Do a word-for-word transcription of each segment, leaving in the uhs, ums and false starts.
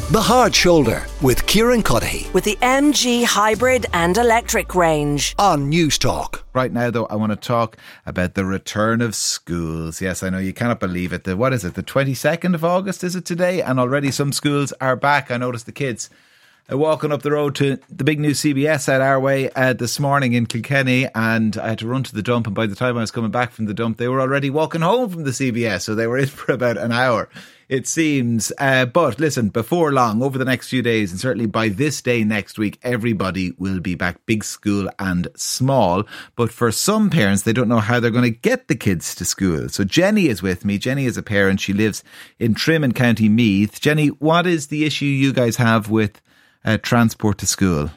The Hard Shoulder with Kieran Cuddihy. With the M G hybrid and electric range. On News Talk. Right now, though, I want to talk about the return of schools. Yes, I know you cannot believe it. The, what is it? The twenty-second of August, is it today? And already some schools are back. I noticed the kids uh, walking up the road to the big new C B S at our way uh, this morning in Kilkenny. And I had to run to the dump. And by the time I was coming back from the dump, they were already walking home from the C B S. So they were in for about an hour, it seems. Uh, but listen, before long, over the next few days, and certainly by this day next week, everybody will be back, big school and small. But for some parents, they don't know how they're going to get the kids to school. So Jenny is with me. Jenny is a parent. She lives in Trim in County Meath. Jenny, what is the issue you guys have with uh, transport to school?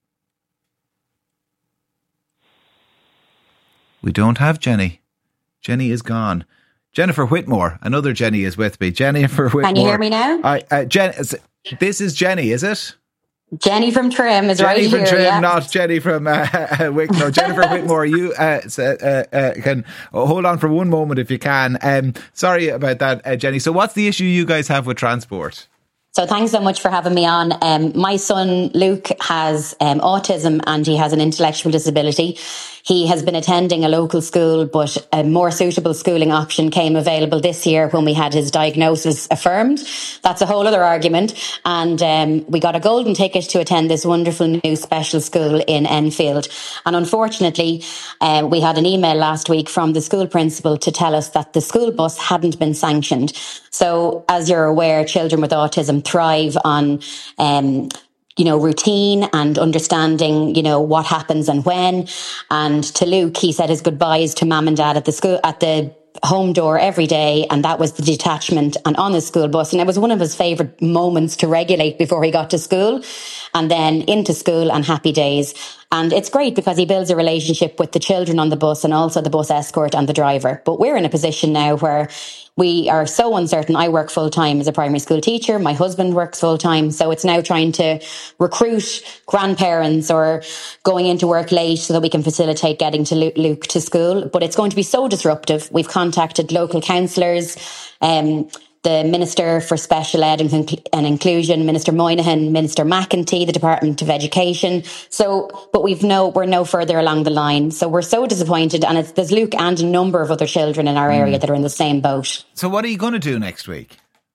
We don't have Jenny. Jenny is gone. Jennifer Whitmore, another Jenny, is with me. Jennifer Whitmore. Can you hear me now? I, uh, Jen, this is Jenny, is it? Jenny from Trim is Jenny right from here. Trim, yeah. not Jenny from uh, Wicklow. Jennifer Whitmore, you uh, uh, uh, can hold on for one moment if you can. Um, sorry about that, uh, Jenny. So what's the issue you guys have with transport? So thanks so much for having me on. Um, my son Luke has um, autism and he has an intellectual disability. He has been attending a local school, but a more suitable schooling option came available this year when we had his diagnosis affirmed. That's a whole other argument. And um, we got a golden ticket to attend this wonderful new special school in Enfield. And unfortunately, uh, we had an email last week from the school principal to tell us that the school bus hadn't been sanctioned. So as you're aware, children with autism thrive on um you know, routine and understanding, you know, what happens and when. And to Luke, he said his goodbyes to mum and dad at the school, at the home door every day. And that was the detachment and on the school bus. And it was one of his favourite moments to regulate before he got to school, and then into school and happy days. And it's great because he builds a relationship with the children on the bus and also the bus escort and the driver. But we're in a position now where we are so uncertain. I work full time as a primary school teacher. My husband works full time. So it's now trying to recruit grandparents or going into work late so that we can facilitate getting to Luke to school. But it's going to be so disruptive. We've contacted local councillors, um, the Minister for Special Ed and, Conclu- and Inclusion, Minister Moynihan, Minister McEntee, the Department of Education. So, but we've no, we're no further along the line. So we're so disappointed. And it's, there's Luke and a number of other children in our area mm. that are in the same boat. So what are you going to do next week?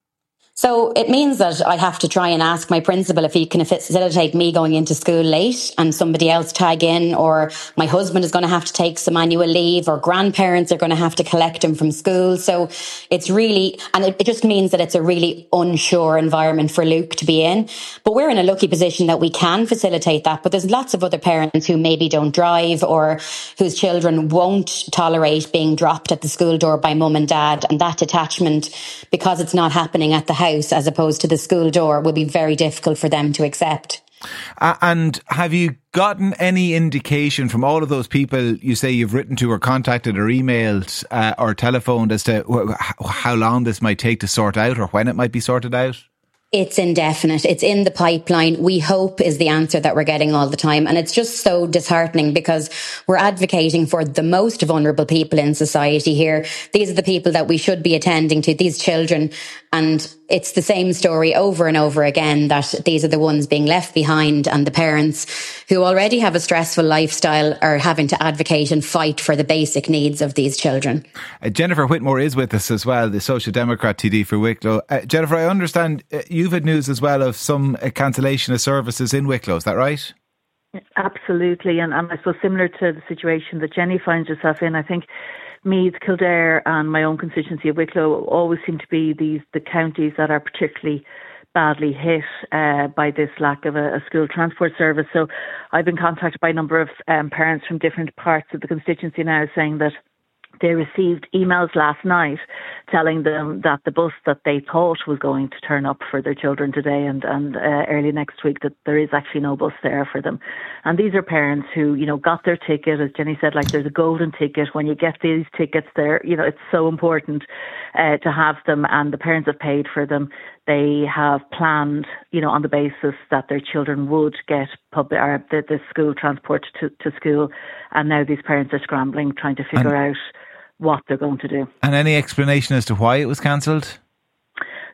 So it means that I have to try and ask my principal if he can facilitate me going into school late and somebody else tag in, or my husband is going to have to take some annual leave, or grandparents are going to have to collect him from school. So it's really, and it, it just means that it's a really unsure environment for Luke to be in. But we're in a lucky position that we can facilitate that. But there's lots of other parents who maybe don't drive or whose children won't tolerate being dropped at the school door by mum and dad. And that detachment, because it's not happening at the house as opposed to the school door, will be very difficult for them to accept. Uh, and have you gotten any indication from all of those people you say you've written to or contacted or emailed uh, or telephoned as to wh- how long this might take to sort out or when it might be sorted out? It's indefinite. It's in the pipeline. We hope is the answer that we're getting all the time. And it's just so disheartening because we're advocating for the most vulnerable people in society here. These are the people that we should be attending to, these children. And it's the same story over and over again, that these are the ones being left behind, and the parents who already have a stressful lifestyle are having to advocate and fight for the basic needs of these children. Uh, Jennifer Whitmore is with us as well, the Social Democrat T D for Wicklow. Uh, Jennifer, I understand uh, you've had news as well of some uh, cancellation of services in Wicklow, is that right? Absolutely, and, and I suppose similar to the situation that Jenny finds herself in, I think Meath, Kildare and my own constituency of Wicklow always seem to be these the counties that are particularly badly hit uh, by this lack of a, a school transport service. So I've been contacted by a number of um, parents from different parts of the constituency now saying that they received emails last night telling them that the bus that they thought was going to turn up for their children today and, and uh, early next week, that there is actually no bus there for them. And these are parents who, you know, got their ticket. As Jenny said, like, there's a golden ticket. When you get these tickets, they're, you know, it's so important uh, to have them, and the parents have paid for them. They have planned, you know, on the basis that their children would get public or the, the school transport to, to school. And now these parents are scrambling, trying to figure and- out what they're going to do. And any explanation as to why it was cancelled?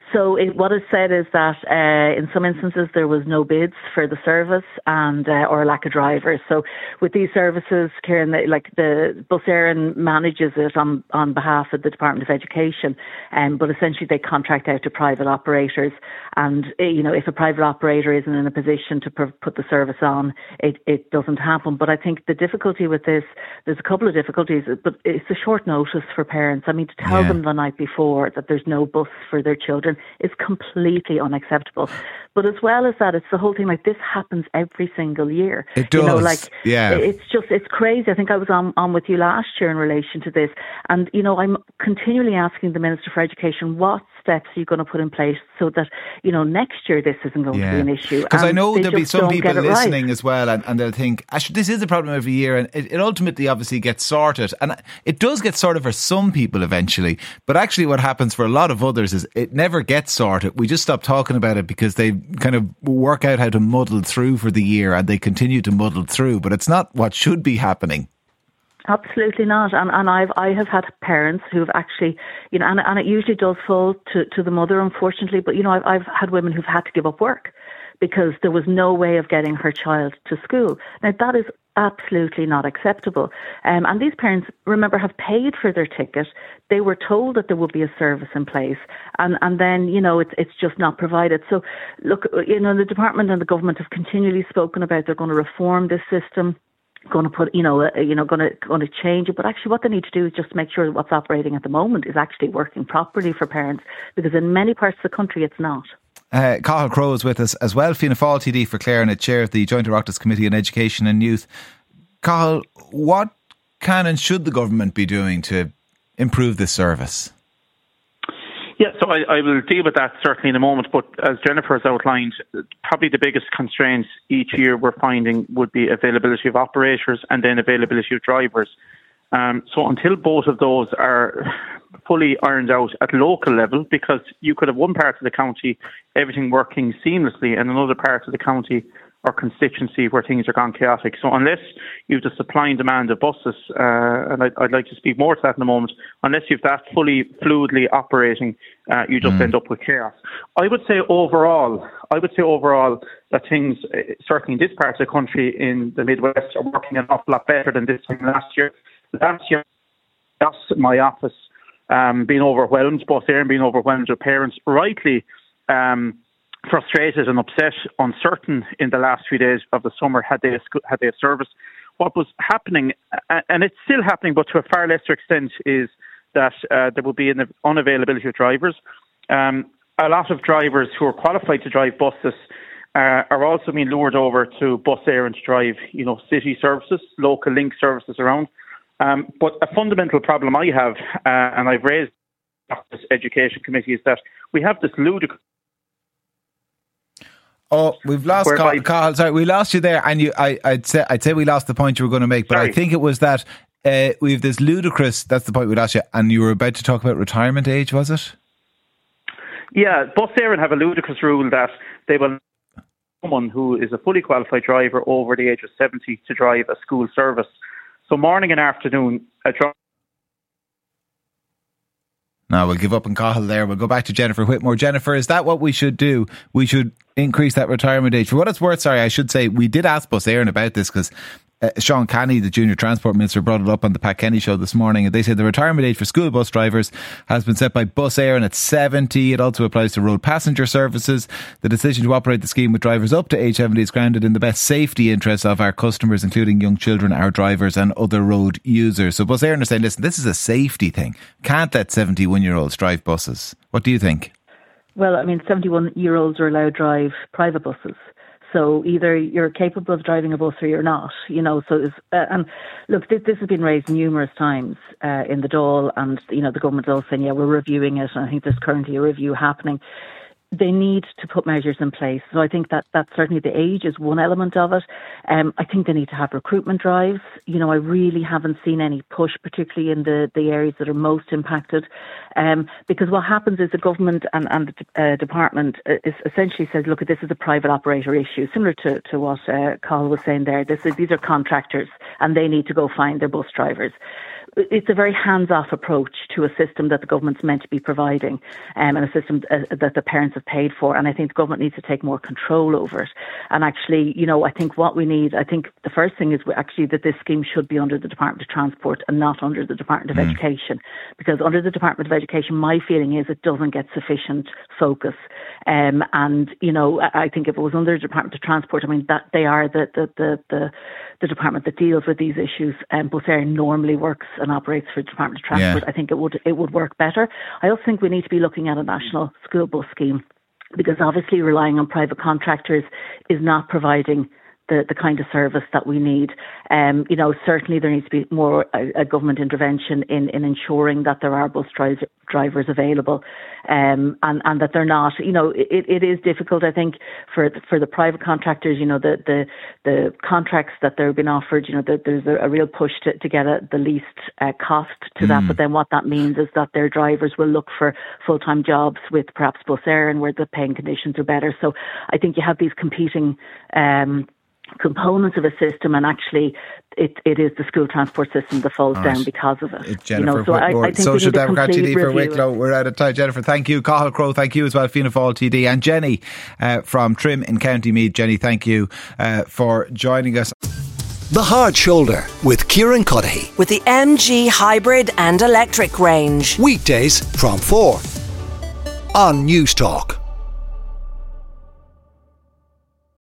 So it, what is said is that uh, in some instances there was no bids for the service and uh, or a lack of drivers. So with these services, Kieran, like the Bus Éireann manages it on, on behalf of the Department of Education, um, but essentially they contract out to private operators. And you know, if a private operator isn't in a position to pr- put the service on, it, it doesn't happen. But I think the difficulty with this, there's a couple of difficulties, but it's a short notice for parents. I mean, to tell Yeah. them the night before that there's no bus for their children is completely unacceptable. But as well as that, it's the whole thing, like this happens every single year. It does. You know, like, yeah. It's just, it's crazy. I think I was on, on with you last year in relation to this. And, you know, I'm continually asking the Minister for Education, what steps are you going to put in place so that, you know, next year this isn't going Yeah. to be an issue? Because I know they there'll be just some don't people get it listening right. as well, and, and they'll think, actually, this is a problem every year, and it, it ultimately obviously gets sorted. And it does get sorted for some people eventually, but actually what happens for a lot of others is it never gets sorted. We just stop talking about it because they kind of work out how to muddle through for the year, and they continue to muddle through, but it's not what should be happening. Absolutely not. And and I've I have had parents who've actually, you know, and, and it usually does fall to, to the mother, unfortunately, but you know, I've I've had women who've had to give up work because there was no way of getting her child to school. Now that is absolutely not acceptable. Um, and these parents, remember, have paid for their ticket. They were told that there would be a service in place, and, and then, you know, it's it's just not provided. So, look, you know, the department and the government have continually spoken about they're going to reform this system, going to put, you know, uh, you know, going to going to change it. But actually, what they need to do is just make sure that what's operating at the moment is actually working properly for parents, because in many parts of the country, it's not. Uh, Cathal Crowe is with us as well, Fianna Fáil T D for Clare and a chair of the Joint Oireachtas Committee on Education and Youth. Cathal, what can and should the government be doing to improve this service? Yeah, so I, I will deal with that certainly in a moment, but as Jennifer has outlined, probably the biggest constraints each year we're finding would be availability of operators and then availability of drivers. Um, so until both of those are fully ironed out at local level, because you could have one part of the county, everything working seamlessly, and another part of the county or constituency where things are gone chaotic. So unless you have the supply and demand of buses, uh, and I'd, I'd like to speak more to that in a moment, unless you have that fully fluidly operating, uh, you just mm. end up with chaos. I would say overall, I would say overall that things, uh, certainly in this part of the country, in the Midwest, are working an awful lot better than this time last year. Last year, my office um, being overwhelmed, Bus Éireann being overwhelmed with parents, rightly um, frustrated and upset, uncertain in the last few days of the summer had they a, had they a service. What was happening, and it's still happening, but to a far lesser extent, is that uh, there will be an unavailability of drivers. Um, a lot of drivers who are qualified to drive buses uh, are also being lured over to Bus Éireann to drive, you know, city services, local link services around. Um, but a fundamental problem I have, uh, and I've raised this education committee, is that we have this ludicrous. Oh, we've lost Cathal. Cathal, sorry, we lost you there, and you. I, I'd say, I'd say we lost the point you were going to make, but sorry. I think it was that uh, we have this ludicrous. That's the point we lost you, and you were about to talk about retirement age, was it? Yeah, Bus Éireann have a ludicrous rule that they will someone who is a fully qualified driver over the age of seventy to drive a school service. So morning and afternoon, a driver. No, we'll give up on Cathal there. We'll go back to Jennifer Whitmore. Jennifer, is that what we should do? We should increase that retirement age. For what it's worth, sorry, I should say, we did ask Bus Éireann about this because uh, Sean Canny, the Junior Transport Minister, brought it up on the Pat Kenny show this morning, and they said the retirement age for school bus drivers has been set by Bus Éireann at seventy. It also applies to road passenger services. The decision to operate the scheme with drivers up to age seventy is grounded in the best safety interests of our customers, including young children, our drivers and other road users. So Bus Éireann are saying, listen, this is a safety thing. Can't let seventy-one-year-olds drive buses. What do you think? Well, I mean, seventy-one-year-olds are allowed to drive private buses. So either you're capable of driving a bus or you're not, you know. So, it's, uh, and look, this, this has been raised numerous times uh, in the Dáil, and you know the government is also saying, yeah, we're reviewing it, and I think there's currently a review happening. They need to put measures in place. So I think that, that certainly the age is one element of it. Um, I think they need to have recruitment drives. You know, I really haven't seen any push, particularly in the, the areas that are most impacted. Um, because what happens is the government and, and the uh, department is essentially says, look, this is a private operator issue, similar to, to what uh, Cathal was saying there. This is, these are contractors and they need to go find their bus drivers. it's a very hands-off approach to a system that the government's meant to be providing, um, and a system uh, that the parents have paid for. And I think the government needs to take more control over it. And actually, you know, I think what we need, I think the first thing is actually that this scheme should be under the Department of Transport and not under the Department of mm. Education. Because under the Department of Education, my feeling is it doesn't get sufficient focus. Um, and, you know, I think if it was under the Department of Transport, I mean, that they are the, the, the, the, the department that deals with these issues. Um, Bus Éireann normally works and operates for the Department of Transport. Yeah. I think it would it would work better. I also think we need to be looking at a national school bus scheme, because obviously relying on private contractors is not providing the, the kind of service that we need. Um, you know, certainly there needs to be more a, a government intervention in, in ensuring that there are bus dri- drivers available, um, and, and that they're not, you know, it, it is difficult, I think, for for the private contractors, you know, the the, the contracts that they're being offered, you know, the, there's a, a real push to, to get a, the least uh, cost to mm. that, but then what that means is that their drivers will look for full-time jobs with perhaps Bus Éireann where the paying conditions are better. So I think you have these competing um components of a system, and actually it, it is the school transport system that falls right. down because of it. Jennifer, you know, so I, I think Social Democrat T D for Wicklow. We're out of time. Jennifer, thank you. Cathal Crowe, thank you as well. Fianna Fáil T D. And Jenny uh, from Trim in County Meath. Jenny, thank you uh, for joining us. The Hard Shoulder with Kieran Cuddihy. With the M G hybrid and electric range. Weekdays from four on News Talk.